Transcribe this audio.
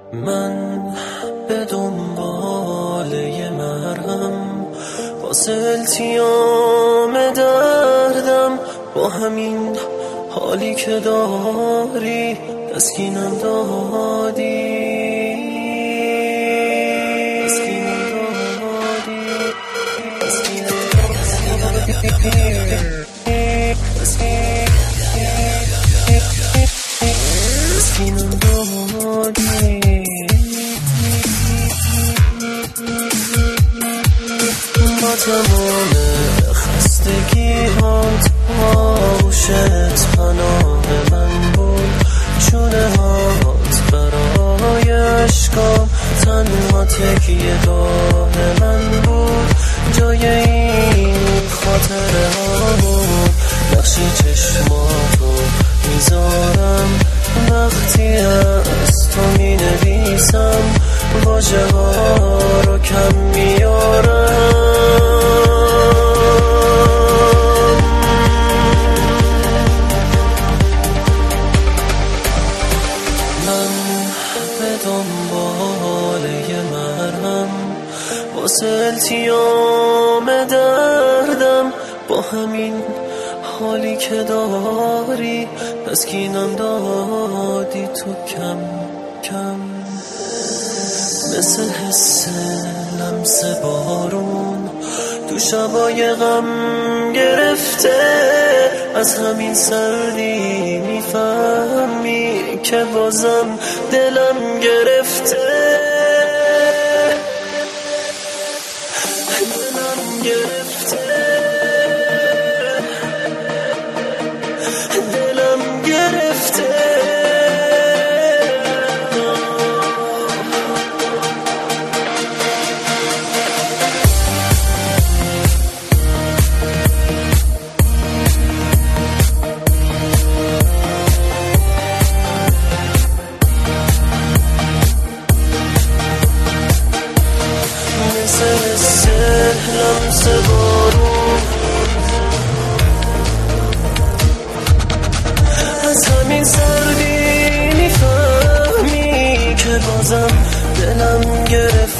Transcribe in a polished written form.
من به دنبال یه مرهم واسه التیام دردم، با همین حالی که داری تسکینم دادی. با تمام خستگی هات آغوشت پناه من بود، چونه هات برای عشقام تنها تکیه گاه من بود. جای این خاطره هامون نقشی چشماتو میذارم، وقتی از تو می نویسم واژه ها رو کم میارم. من به دنبال یه مرهم واسه التیام دردم، با همین حالی که داری تسکینم دادی تو کم کم. مثل حس لمس بارون تو شبای غم گرفته، از همین سردی میفهمی که بازم دلم گرفته. دلم گرفته، دلم گرفته. لمس بارون از همین سردی میفهمی که بازم دلم گرفت.